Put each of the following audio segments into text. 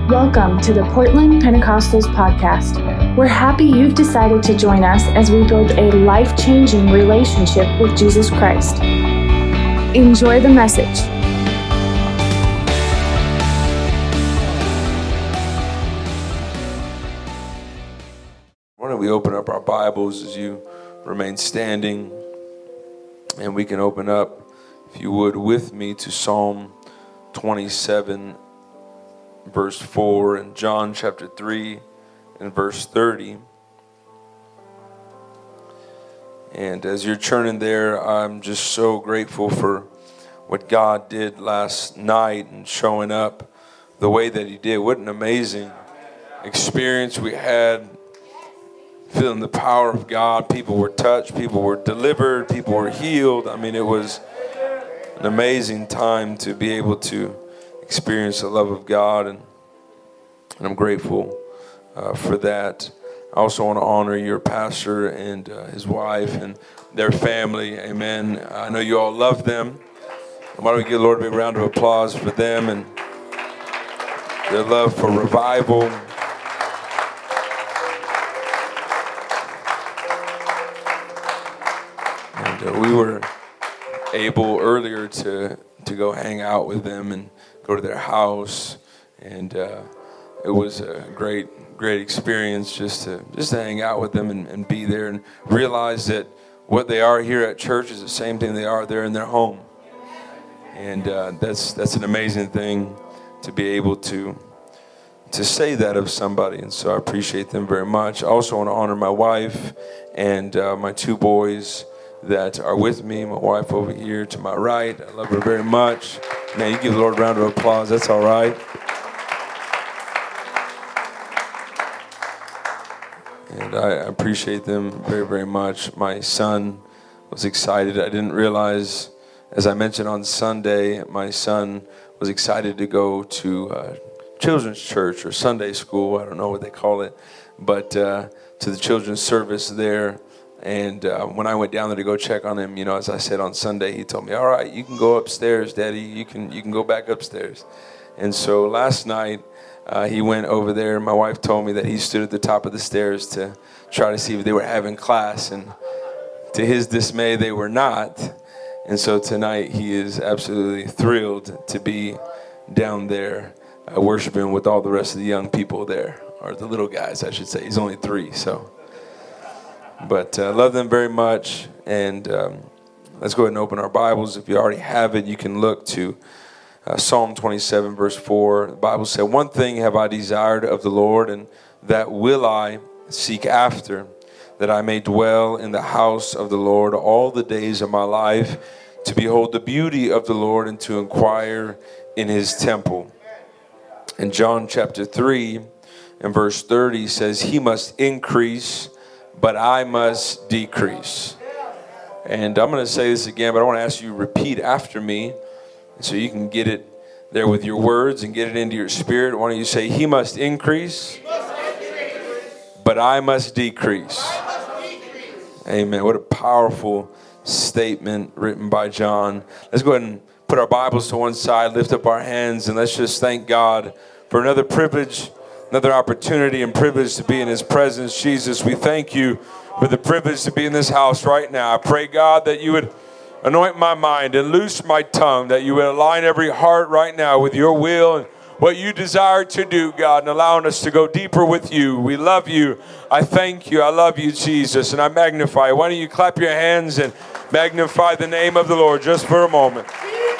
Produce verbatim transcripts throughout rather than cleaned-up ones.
Welcome to the Portland Pentecostals podcast. We're happy you've decided to join us as we build a life-changing relationship with Jesus Christ. Enjoy the message. Why don't we open up our Bibles as you remain standing, and we can open up, if you would, with me to Psalm twenty-seven, verse four, and John chapter three and verse thirty. And as you're turning there, I'm just so grateful for what God did last night and showing up the way that He did. What an amazing experience we had, feeling the power of God. People were touched, people were delivered, people were healed. I mean, it was an amazing time to be able to experience the love of God, and, and I'm grateful uh, for that. I also want to honor your pastor and uh, his wife and their family. Amen. I know you all love them. Why don't we give the Lord a big round of applause for them and their love for revival. And uh, we were able earlier to to go hang out with them and go to their house, and uh, it was a great, great experience just to just to hang out with them and, and be there and realize that what they are here at church is the same thing they are there in their home, and uh, that's that's an amazing thing to be able to to say that of somebody, and so I appreciate them very much. I also want to honor my wife and uh, my two boys that are with me. My wife over here to my right, I love her very much. Man, you give the Lord a round of applause. That's all right. And I appreciate them very, very much. My son was excited. I didn't realize, as I mentioned on Sunday, my son was excited to go to uh, children's church or Sunday school. I don't know what they call it, but uh, to the children's service there. And uh, when I went down there to go check on him, you know, as I said on Sunday, he told me, all right, you can go upstairs, Daddy. You can you can go back upstairs. And so last night, uh, he went over there. My wife told me that he stood at the top of the stairs to try to see if they were having class. And to his dismay, they were not. And so tonight, he is absolutely thrilled to be down there uh, worshiping with all the rest of the young people there, or the little guys, I should say. He's only three, so... But I uh, love them very much, and um, let's go ahead and open our Bibles. If you already have it, you can look to uh, Psalm twenty-seven, verse four. The Bible said, one thing have I desired of the Lord, and that will I seek after, that I may dwell in the house of the Lord all the days of my life, to behold the beauty of the Lord and to inquire in His temple. And John chapter three and verse thirty says, He must increase, but I must decrease. And I'm going to say this again, but I want to ask you to repeat after me so you can get it there with your words and get it into your spirit. Why don't you say, He must increase, but I must decrease. Amen. What a powerful statement written by John. Let's go ahead and put our Bibles to one side, lift up our hands, and let's just thank God for another privilege, another opportunity and privilege to be in His presence. Jesus, we thank You for the privilege to be in this house right now. I pray, God, that You would anoint my mind and loose my tongue, that You would align every heart right now with Your will and what You desire to do, God, and allowing us to go deeper with You. We love You. I thank You. I love You, Jesus, and I magnify You. Why don't you clap your hands and magnify the name of the Lord just for a moment.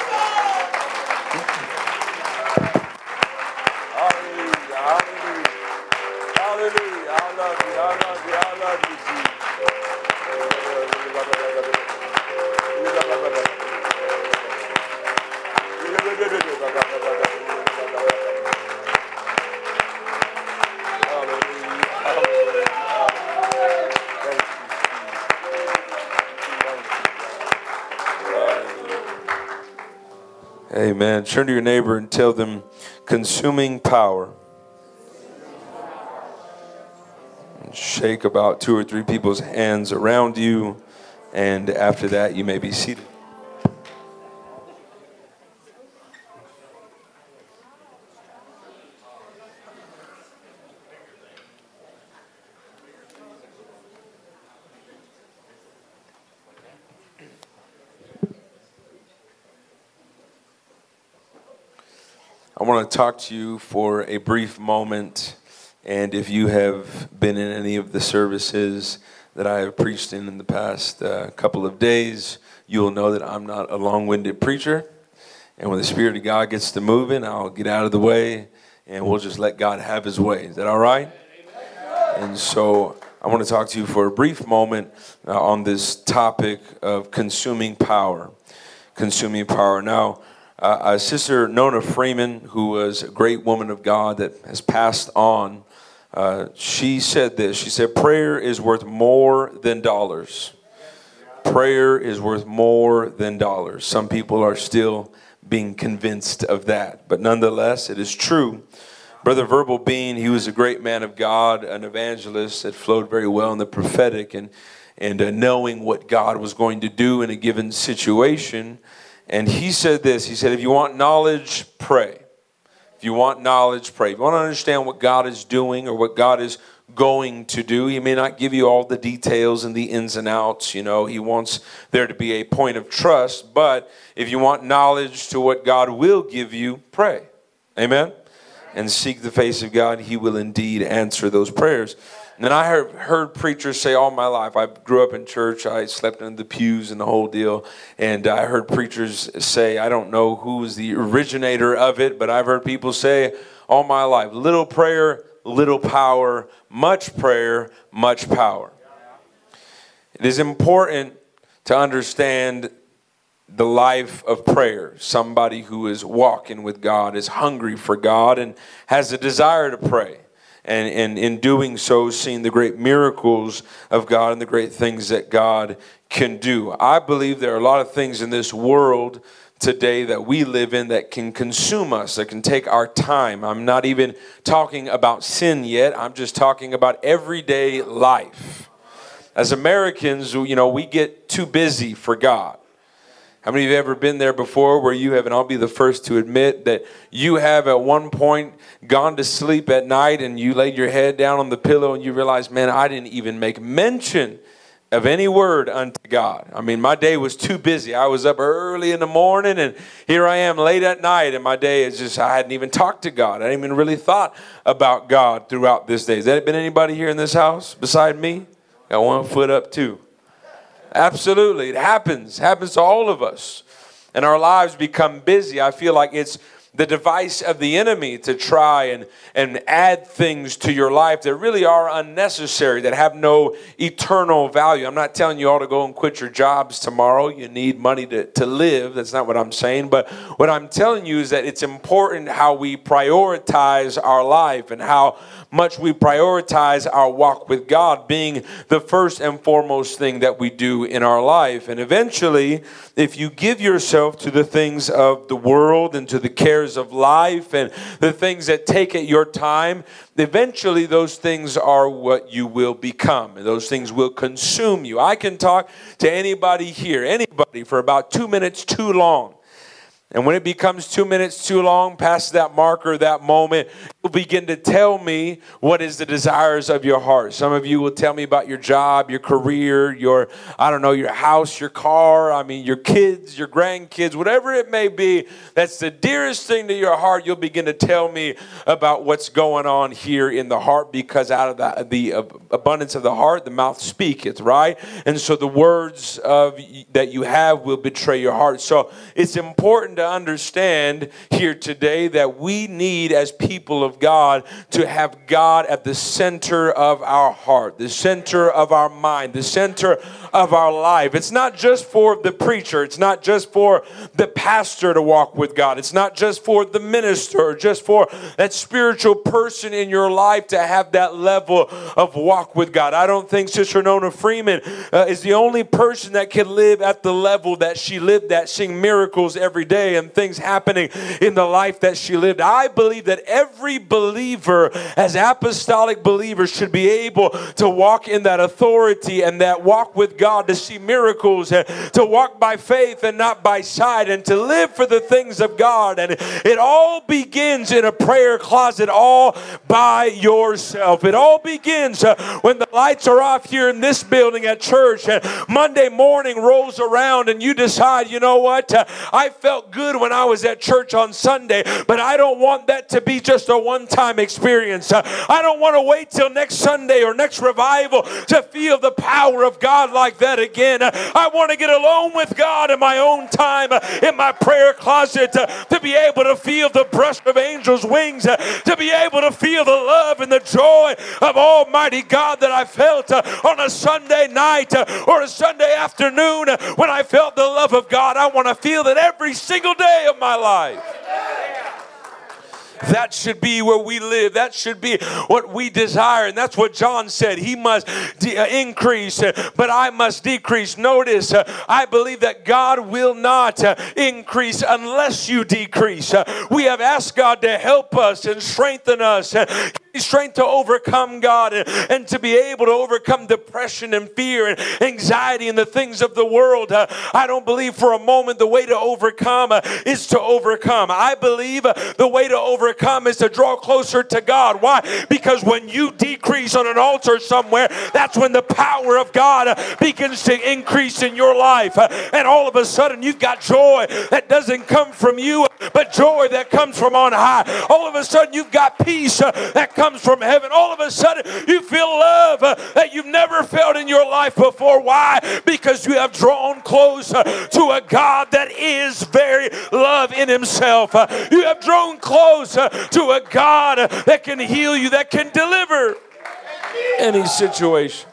Amen. Turn to your neighbor and tell them, consuming power. Shake about two or three people's hands around you, and after that, you may be seated. I want to talk to you for a brief moment, and if you have been in any of the services that I have preached in in the past uh, couple of days, you will know that I'm not a long-winded preacher, and when the Spirit of God gets to moving, I'll get out of the way, and we'll just let God have His way. Is that all right? And so I want to talk to you for a brief moment uh, on this topic of consuming power. Consuming power. Now, Uh, uh, Sister Nona Freeman, who was a great woman of God that has passed on, uh, she said this. She said, prayer is worth more than dollars. Prayer is worth more than dollars. Some people are still being convinced of that. But nonetheless, it is true. Brother Verbal Bean, he was a great man of God, an evangelist that flowed very well in the prophetic and, and uh, knowing what God was going to do in a given situation. And he said this, he said, if you want knowledge, pray. If you want knowledge, pray. If you want to understand what God is doing or what God is going to do, He may not give you all the details and the ins and outs. You know, He wants there to be a point of trust. But if you want knowledge to what God will give you, pray. Amen? And seek the face of God. He will indeed answer those prayers. And I heard, heard preachers say all my life, I grew up in church, I slept in the pews and the whole deal, and I heard preachers say, I don't know who is the originator of it, but I've heard people say all my life, little prayer, little power, much prayer, much power. It is important to understand the life of prayer. Somebody who is walking with God, is hungry for God, and has a desire to pray. And, and in doing so, seeing the great miracles of God and the great things that God can do. I believe there are a lot of things in this world today that we live in that can consume us, that can take our time. I'm not even talking about sin yet. I'm just talking about everyday life. As Americans, you know, we get too busy for God. How many of you have ever been there before where you have, and I'll be the first to admit that you have at one point gone to sleep at night and you laid your head down on the pillow and you realize, man, I didn't even make mention of any word unto God. I mean, my day was too busy. I was up early in the morning and here I am late at night and my day is just, I hadn't even talked to God. I hadn't even really thought about God throughout this day. Has that been anybody here in this house beside me? Got one foot up too. Absolutely. It happens. It happens to all of us. And our lives become busy. I feel like it's the device of the enemy to try and, and add things to your life that really are unnecessary, that have no eternal value. I'm not telling you all to go and quit your jobs tomorrow. You need money to, to live. That's not what I'm saying. But what I'm telling you is that it's important how we prioritize our life and how much we prioritize our walk with God being the first and foremost thing that we do in our life. And eventually, if you give yourself to the things of the world and to the cares of life and the things that take at your time, eventually those things are what you will become. And those things will consume you. I can talk to anybody here, anybody, for about two minutes too long. And when it becomes two minutes too long, past that marker, that moment, you'll begin to tell me what is the desires of your heart. Some of you will tell me about your job, your career, your, I don't know, your house, your car, I mean, your kids, your grandkids, whatever it may be, that's the dearest thing to your heart. You'll begin to tell me about what's going on here in the heart, because out of the, the abundance of the heart, the mouth speaketh, right? And so the words of that you have will betray your heart. So it's important to understand here today that we need, as people of God, to have God at the center of our heart, the center of our mind, the center of our life. It's not just for the preacher. It's not just for the pastor to walk with God. It's not just for the minister, or just for that spiritual person in your life to have that level of walk with God. I don't think Sister Nona Freeman uh, is the only person that can live at the level that she lived at, seeing miracles every day and things happening in the life that she lived. I believe that every believer, as apostolic believers, should be able to walk in that authority and that walk with God, to see miracles, and to walk by faith and not by sight, and to live for the things of God. And it all begins in a prayer closet all by yourself. It all begins uh, when the lights are off here in this building at church, and Monday morning rolls around and you decide, you know what, uh, I felt good when I was at church on Sunday, but I don't want that to be just a one-time experience. Uh, I don't want to wait till next Sunday or next revival to feel the power of God like that again. Uh, I want to get alone with God in my own time, uh, in my prayer closet, uh, to be able to feel the brush of angels' wings, uh, to be able to feel the love and the joy of Almighty God that I felt uh, on a Sunday night uh, or a Sunday afternoon uh, when I felt the love of God. I want to feel that every single day of my life. That should be where we live. That should be what we desire. And that's what John said. He must de- uh, increase, uh, but I must decrease. Notice, uh, I believe that God will not uh, increase unless you decrease. Uh, we have asked God to help us and strengthen us. Uh, strength to overcome, God, and, and to be able to overcome depression and fear and anxiety and the things of the world. Uh, I don't believe for a moment the way to overcome uh, is to overcome. I believe uh, the way to overcome is to draw closer to God. Why? Because when you decrease on an altar somewhere, that's when the power of God uh, begins to increase in your life. Uh, and all of a sudden you've got joy that doesn't come from you, but joy that comes from on high. All of a sudden you've got peace uh, that comes from heaven. All of a sudden you feel love uh, that you've never felt in your life before. Why? Because you have drawn close uh, to a God that is very love in himself. Uh, you have drawn close uh, to a God uh, that can heal you, that can deliver any situation.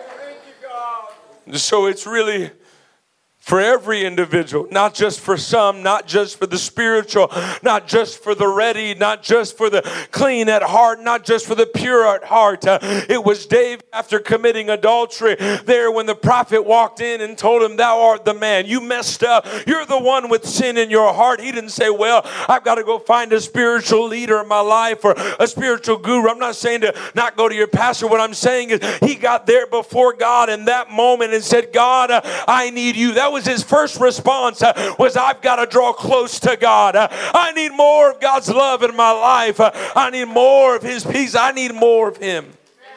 So it's really for every individual, not just for some, not just for the spiritual, not just for the ready, not just for the clean at heart, not just for the pure at heart. Uh, it was David, after committing adultery there, when the prophet walked in and told him, thou art the man. You messed up. You're the one with sin in your heart. He didn't say, well, I've got to go find a spiritual leader in my life or a spiritual guru. I'm not saying to not go to your pastor. What I'm saying is he got there before God in that moment and said, God, uh, I need you. That was his first response, uh, was I've got to draw close to God. Uh, I need more of God's love in my life. Uh, I need more of his peace. I need more of him.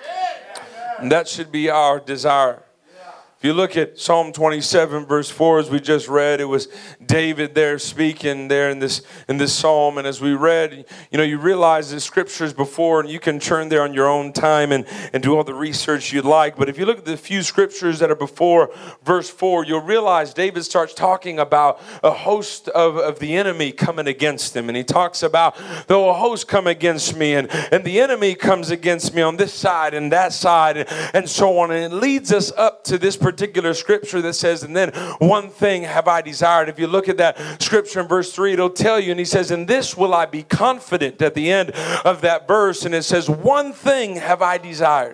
And that should be our desire. If you look at Psalm twenty-seven, verse four, as we just read, it was David there speaking there in this in this psalm. And as we read, you know, you realize the scriptures before, and you can turn there on your own time and, and do all the research you'd like. But if you look at the few scriptures that are before verse four, you'll realize David starts talking about a host of, of the enemy coming against him. And he talks about, though a host come against me, and, and the enemy comes against me on this side and that side, and, and so on. And it leads us up to this particular scripture that says, and then one thing have I desired. If you look at that scripture in verse three, it'll tell you, and he says, in this will I be confident, at the end of that verse. And it says, one thing have I desired.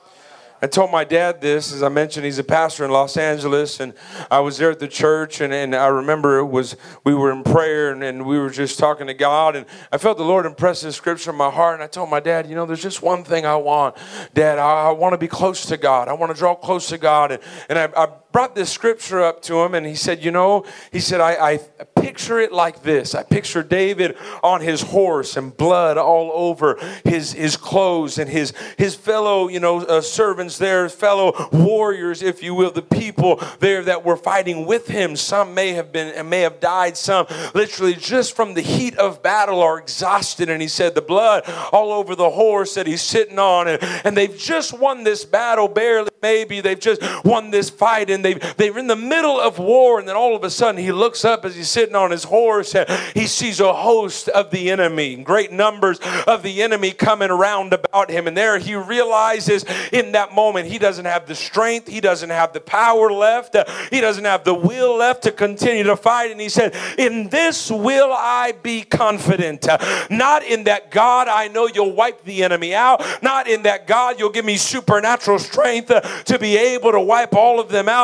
I told my dad this, as I mentioned, he's a pastor in Los Angeles, and I was there at the church, and, and I remember it was, we were in prayer, and, and we were just talking to God, and I felt the Lord impress this scripture in my heart, and I told my dad, you know, there's just one thing I want. Dad, I, I want to be close to God. I want to draw close to God, and, and I, I brought this scripture up to him, and he said, you know, he said, I, I picture it like this. I picture David on his horse and blood all over his, his clothes, and his, his fellow, you know, uh, servants there, fellow warriors, if you will, the people there that were fighting with him. Some may have been and may have died. Some literally just from the heat of battle are exhausted. And he said the blood all over the horse that he's sitting on, and, and they've just won this battle, barely, maybe they've just won this fight, and they've, they're in the middle of war. And then all of a sudden he looks up as he's sitting on his horse, and he sees a host of the enemy, great numbers of the enemy coming around about him. And there he realizes in that moment he doesn't have the strength, he doesn't have the power left, uh, he doesn't have the will left to continue to fight. And he said, in this will I be confident. Uh, not in that, God, I know you'll wipe the enemy out. Not in that, God, you'll give me supernatural strength uh, to be able to wipe all of them out.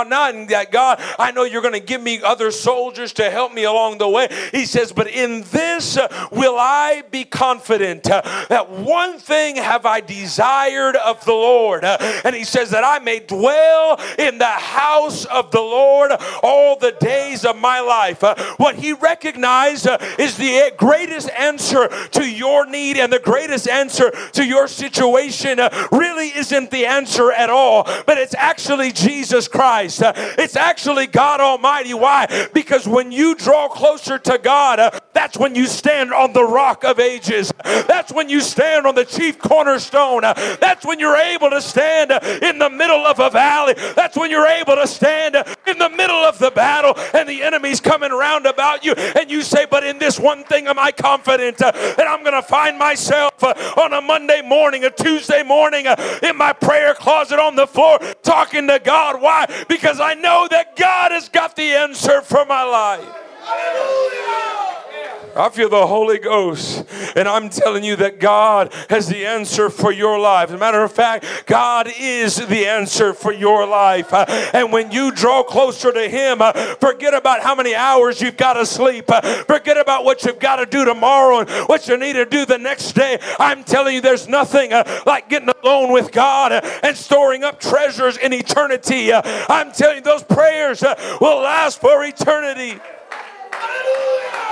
whatnot, and that God, I know you're going to give me other soldiers to help me along the way. He says, but in this uh, will I be confident uh, that one thing have I desired of the Lord. Uh, and he says that I may dwell in the house of the Lord all the days of my life. Uh, what he recognized uh, is the greatest answer to your need, and the greatest answer to your situation uh, really isn't the answer at all, but it's actually Jesus Christ. Uh, it's actually God Almighty. Why? Because when you draw closer to God, uh, that's when you stand on the rock of ages. That's when you stand on the chief cornerstone. Uh, that's when you're able to stand uh, in the middle of a valley. That's when you're able to stand uh, in the middle of the battle and the enemy's coming round about you, and you say, but in this one thing am I confident uh, that I'm going to find myself uh, on a Monday morning, a Tuesday morning uh, in my prayer closet on the floor talking to God. Why? Because I know that God has got the answer for my life. Hallelujah. I feel the Holy Ghost, and I'm telling you that God has the answer for your life. As a matter of fact, God is the answer for your life. Uh, and when you draw closer to Him, uh, forget about how many hours you've got to sleep. Uh, forget about what you've got to do tomorrow and what you need to do the next day. I'm telling you, there's nothing uh, like getting alone with God uh, and storing up treasures in eternity. Uh, I'm telling you, those prayers uh, will last for eternity. Hallelujah.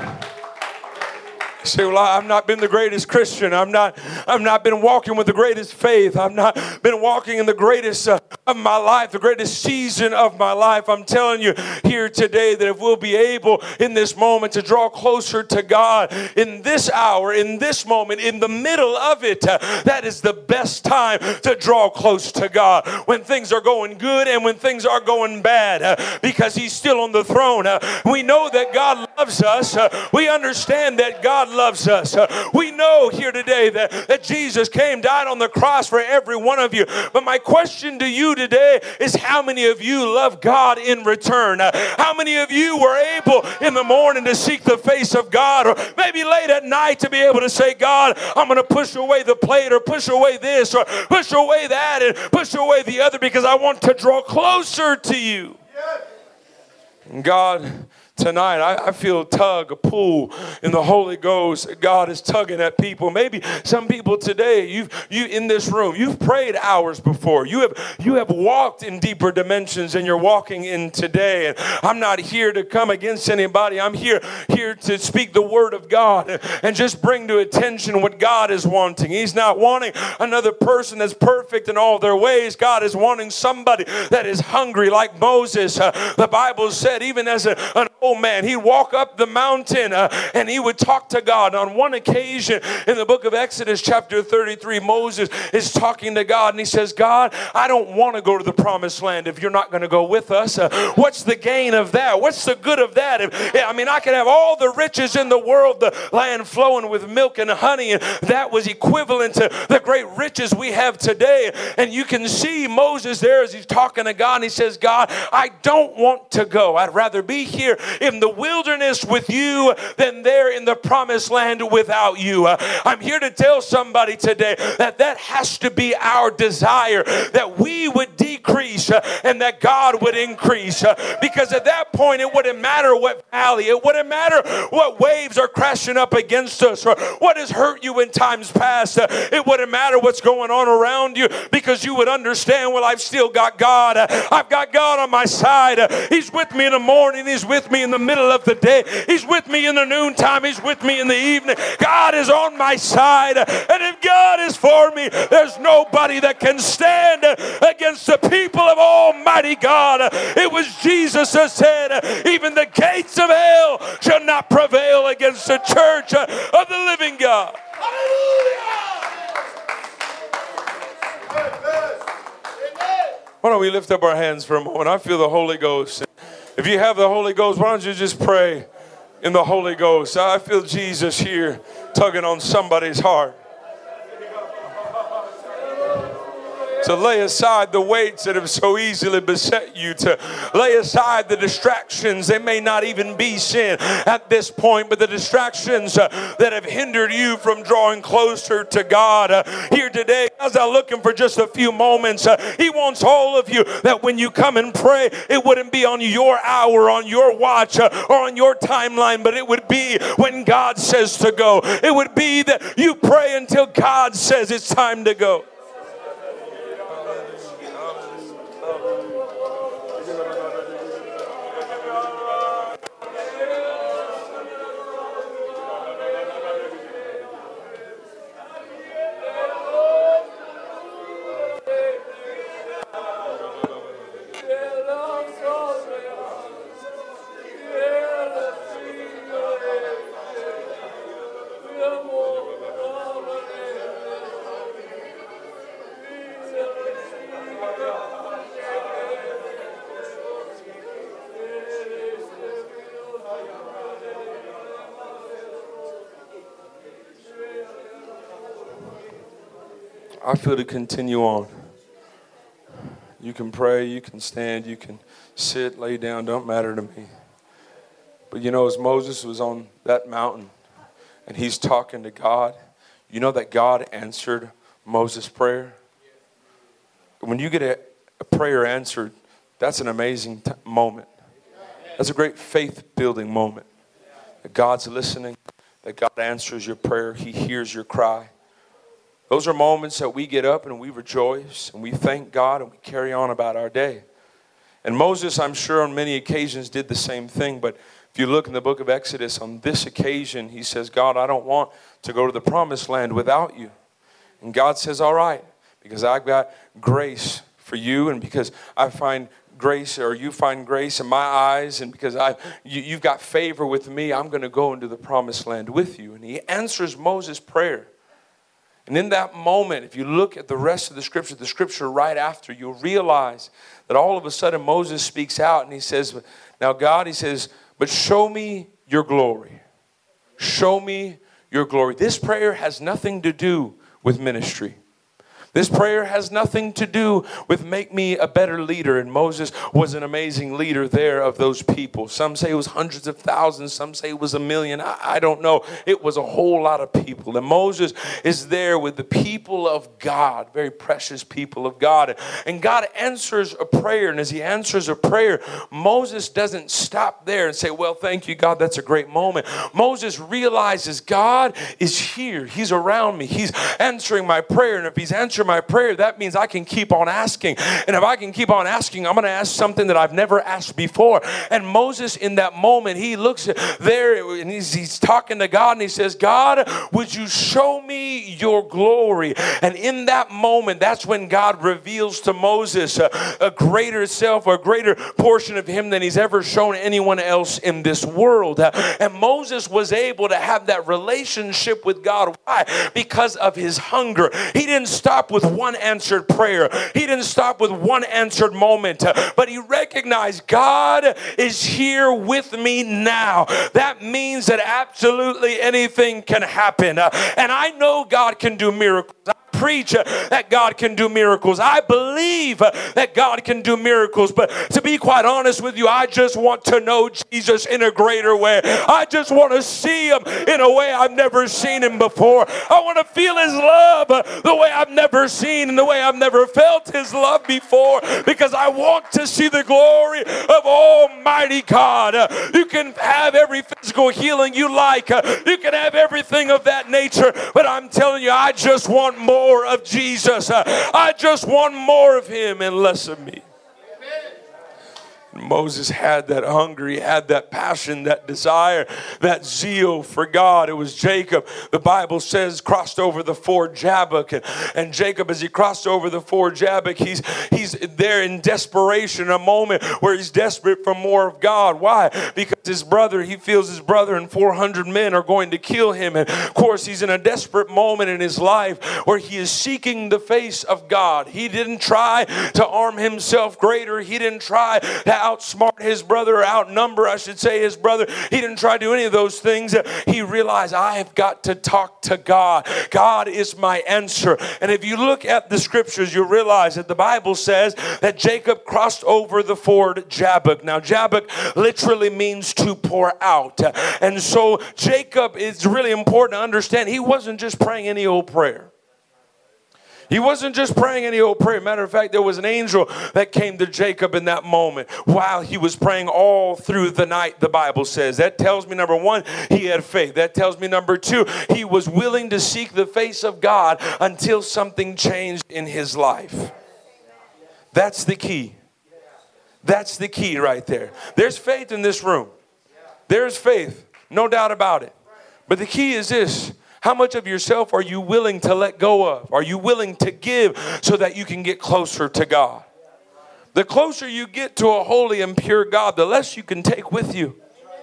You say, well, I've not been the greatest Christian. I'm not, I've not been walking with the greatest faith. I've not been walking in the greatest uh, of my life, the greatest season of my life. I'm telling you here today that if we'll be able in this moment to draw closer to God in this hour, in this moment, in the middle of it, uh, that is the best time to draw close to God. When things are going good and when things are going bad, uh, because He's still on the throne. Uh, we know that God loves us. Uh, we understand that God loves us. Uh, we know here today that, that Jesus came, died on the cross for every one of you. But my question to you today is, how many of you love God in return? Uh, how many of you were able in the morning to seek the face of God, or maybe late at night to be able to say, God, I'm going to push away the plate, or push away this, or push away that, and push away the other, because I want to draw closer to you. And God, tonight, I, I feel a tug, a pull in the Holy Ghost. God is tugging at people. Maybe some people today, you've you in this room, you've prayed hours before. You have you have walked in deeper dimensions than you're walking in today. And I'm not here to come against anybody. I'm here here to speak the word of God and, and just bring to attention what God is wanting. He's not wanting another person that's perfect in all their ways. God is wanting somebody that is hungry like Moses. Uh, the Bible said, even as a, an old man, he'd walk up the mountain uh, and he would talk to God. On one occasion in the book of Exodus chapter thirty-three, Moses is talking to God and he says, God, I don't want to go to the promised land if you're not going to go with us. Uh, what's the gain of that? What's the good of that? If, I mean, I could have all the riches in the world, the land flowing with milk and honey, and that was equivalent to the great riches we have today. And you can see Moses there as he's talking to God, and he says, God, I don't want to go. I'd rather be here in the wilderness with you than there in the promised land without you. Uh, I'm here to tell somebody today that that has to be our desire, that we would decrease uh, and that God would increase. Uh, because at that point, it wouldn't matter what valley, it wouldn't matter what waves are crashing up against us or what has hurt you in times past. Uh, it wouldn't matter what's going on around you, because you would understand, well, I've still got God. Uh, I've got God on my side. Uh, he's with me in the morning. He's with me in the middle of the day. He's with me in the noontime. He's with me in the evening. God is on my side. And if God is for me, there's nobody that can stand against the people of Almighty God. It was Jesus that said, even the gates of hell shall not prevail against the church of the living God. Why don't we lift up our hands for a moment? I feel the Holy Ghost. If you have the Holy Ghost, why don't you just pray in the Holy Ghost? I feel Jesus here tugging on somebody's heart. To lay aside the weights that have so easily beset you. To lay aside the distractions. They may not even be sin at this point, but the distractions uh, that have hindered you from drawing closer to God. Uh, here today, as I'm looking for just a few moments, uh, He wants all of you that when you come and pray, it wouldn't be on your hour, on your watch, uh, or on your timeline, but it would be when God says to go. It would be that you pray until God says it's time to go. I feel to continue on. You can pray, you can stand, you can sit, lay down, don't matter to me. But you know, as Moses was on that mountain and he's talking to God, you know that God answered Moses' prayer? When you get a, a prayer answered, that's an amazing t- moment. That's a great faith-building moment. That God's listening, that God answers your prayer, He hears your cry. Those are moments that we get up and we rejoice and we thank God and we carry on about our day. And Moses, I'm sure on many occasions did the same thing, but if you look in the book of Exodus, on this occasion, he says, God, I don't want to go to the promised land without you. And God says, all right, because I've got grace for you and because I find grace, or you find grace in my eyes, and because I, you, you've got favor with me, I'm going to go into the promised land with you. And he answers Moses' prayer. And in that moment, if you look at the rest of the scripture, the scripture right after, you'll realize that all of a sudden Moses speaks out and he says, now God, he says, but show me your glory. Show me your glory. This prayer has nothing to do with ministry. This prayer has nothing to do with make me a better leader. And Moses was an amazing leader there of those people. Some say it was hundreds of thousands. Some say it was a million. I, I don't know. It was a whole lot of people. And Moses is there with the people of God, very precious people of God. And God answers a prayer. And as he answers a prayer, Moses doesn't stop there and say, well, thank you, God. That's a great moment. Moses realizes God is here. He's around me. He's answering my prayer. And if he's answering my prayer, that means I can keep on asking. And if I can keep on asking, I'm going to ask something that I've never asked before. And Moses, in that moment, he looks there and he's, he's talking to God and he says, God, would you show me your glory? And in that moment, that's when God reveals to Moses a, a greater self, or a greater portion of him than he's ever shown anyone else in this world. And Moses was able to have that relationship with God. Why? Because of his hunger. He didn't stop with one answered prayer. He didn't stop with one answered moment, but he recognized God is here with me now. That means that absolutely anything can happen. And I know God can do miracles. Preach that God can do miracles. I believe that God can do miracles. But to be quite honest with you, I just want to know Jesus in a greater way. I just want to see him in a way I've never seen him before. I want to feel his love the way I've never seen and the way I've never felt his love before, because I want to see the glory of Almighty God. You can have every physical healing you like. You can have everything of that nature. But I'm telling you, I just want more of Jesus. I just want more of him and less of me. Moses had that hunger, he had that passion, that desire, that zeal for God. It was Jacob, the Bible says, crossed over the ford Jabbok. And, and Jacob, as he crossed over the ford Jabbok, he's, he's there in desperation, a moment where he's desperate for more of God. Why? Because his brother, he feels his brother and four hundred men are going to kill him. And of course, he's in a desperate moment in his life where he is seeking the face of God. He didn't try to arm himself greater. He didn't try to outsmart his brother, or outnumber, I should say, his brother. He didn't try to do any of those things. He realized, I have got to talk to God. God is my answer. And if you look at the scriptures, you'll realize that the Bible says that Jacob crossed over the ford Jabbok. Now, Jabbok literally means to pour out. And so Jacob, it's really important to understand, he wasn't just praying any old prayer. He wasn't just praying any old prayer. Matter of fact, there was an angel that came to Jacob in that moment while he was praying all through the night, the Bible says. That tells me, number one, he had faith. That tells me, number two, he was willing to seek the face of God until something changed in his life. That's the key. That's the key right there. There's faith in this room. There's faith, no doubt about it. But the key is this. How much of yourself are you willing to let go of? Are you willing to give so that you can get closer to God? The closer you get to a holy and pure God, the less you can take with you.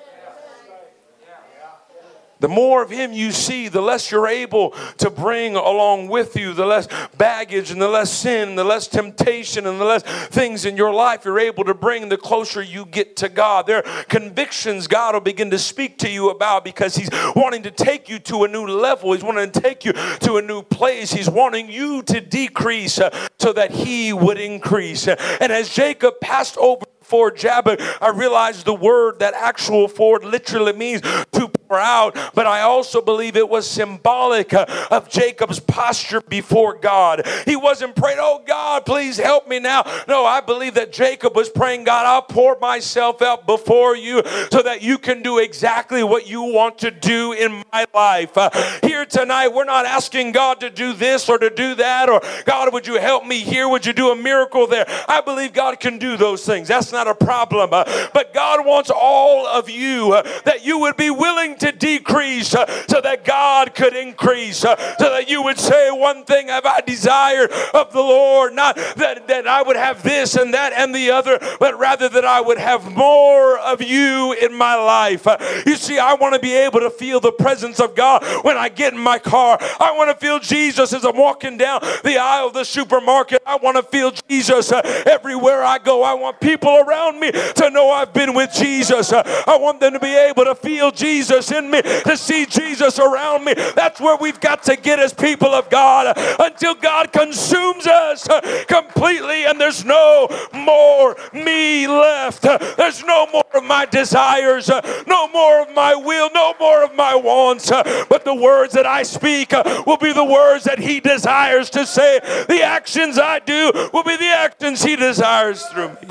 The more of him you see, the less you're able to bring along with you, the less baggage and the less sin, the less temptation and the less things in your life you're able to bring, the closer you get to God. There are convictions God will begin to speak to you about because he's wanting to take you to a new level. He's wanting to take you to a new place. He's wanting you to decrease uh, so that he would increase. And as Jacob passed over ford Jabbok, I realized the word, that actual ford, literally means to pour out, but I also believe it was symbolic uh, of Jacob's posture before God. He wasn't praying, oh God, please help me now. No, I believe that Jacob was praying, God, I'll pour myself out before you so that you can do exactly what you want to do in my life. Uh, here tonight, we're not asking God to do this or to do that, or God, would you help me here? Would you do a miracle there? I believe God can do those things. That's not a problem. Uh, but God wants all of you, uh, that you would be willing to decrease uh, so that God could increase, uh, so that you would say, one thing have I desired of the Lord, not that, that I would have this and that and the other, but rather that I would have more of you in my life. Uh, you see, I want to be able to feel the presence of God when I get in my car. I want to feel Jesus as I'm walking down the aisle of the supermarket. I want to feel Jesus uh, everywhere I go. I want people around me to know I've been with Jesus. Uh, I want them to be able to feel Jesus in me, to see Jesus around me. That's where we've got to get as people of God uh, until God consumes us uh, completely and there's no more me left. Uh, there's no more of my desires, uh, no more of my will, no more of my wants, uh, but the words that I speak uh, will be the words that he desires to say. The actions I do will be the actions he desires through me.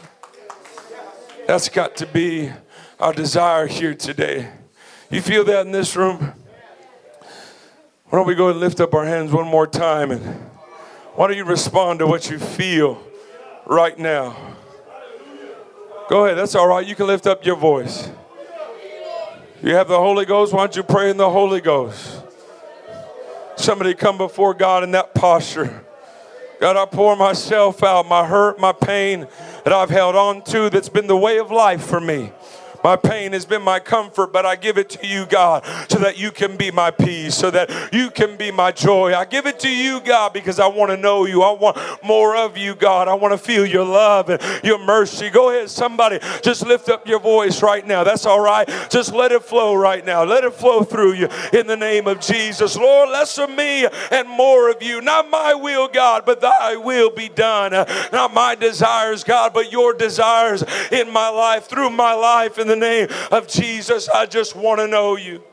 That's got to be our desire here today. You feel that in this room? Why don't we go and lift up our hands one more time, and why don't you respond to what you feel right now? Go ahead, that's all right. You can lift up your voice. You have the Holy Ghost, why don't you pray in the Holy Ghost? Somebody come before God in that posture. God, I pour myself out, my hurt, my pain that I've held on to, that's been the way of life for me. My pain has been my comfort, but I give it to you, God, so that you can be my peace, so that you can be my joy. I give it to you, God, because I want to know you. I want more of you, God. I want to feel your love and your mercy. Go ahead, somebody, just lift up your voice right now. That's all right. Just let it flow right now. Let it flow through you in the name of Jesus. Lord, less of me and more of you. Not my will, God, but thy will be done. Not my desires, God, but your desires in my life, through my life, in the name of Jesus. I just want to know you.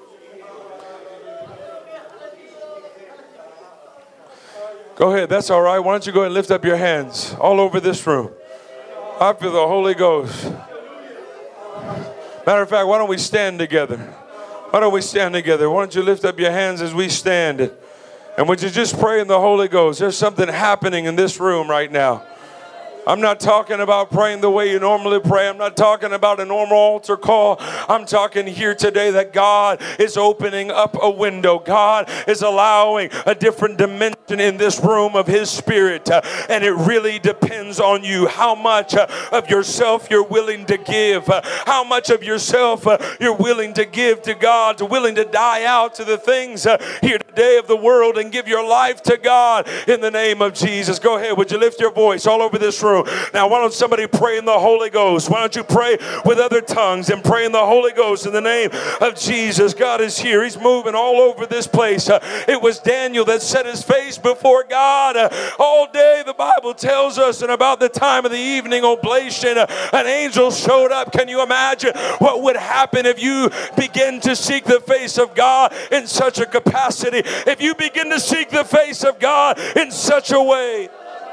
Go ahead, that's all right. Why don't you go ahead and lift up your hands all over this room. I feel the Holy Ghost. Matter of fact, why don't we stand together? Why don't we stand together? Why don't you lift up your hands as we stand? And would you just pray in the Holy Ghost? There's something happening in this room right now. I'm not talking about praying the way you normally pray. I'm not talking about a normal altar call. I'm talking here today that God is opening up a window. God is allowing a different dimension in this room of His Spirit. Uh, and it really depends on you how much uh, of yourself you're willing to give. Uh, how much of yourself uh, you're willing to give to God, to willing to die out to the things uh, here today of the world and give your life to God in the name of Jesus. Go ahead. Would you lift your voice all over this room? room. Now, why don't somebody pray in the Holy Ghost? Why don't you pray with other tongues and pray in the Holy Ghost in the name of Jesus? God is here. He's moving all over this place. Uh, it was Daniel that set his face before God uh, all day. The Bible tells us, and about the time of the evening oblation, uh, an angel showed up. Can you imagine what would happen if you begin to seek the face of God in such a capacity? If you begin to seek the face of God in such a way.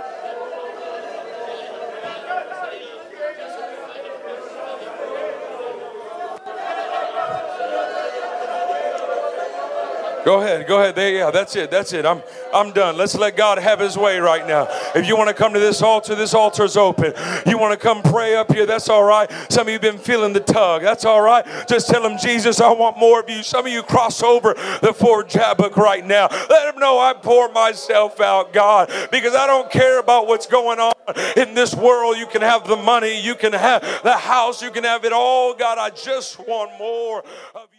Go ahead, go ahead. There, yeah, that's it, that's it. I'm I'm done. Let's let God have his way right now. If you want to come to this altar, this altar's open. You want to come pray up here, that's all right. Some of you have been feeling the tug, that's all right. Just tell him, Jesus, I want more of you. Some of you cross over the Fort Jabbok right now. Let him know I pour myself out, God, because I don't care about what's going on in this world. You can have the money, you can have the house, you can have it all. God, I just want more of you.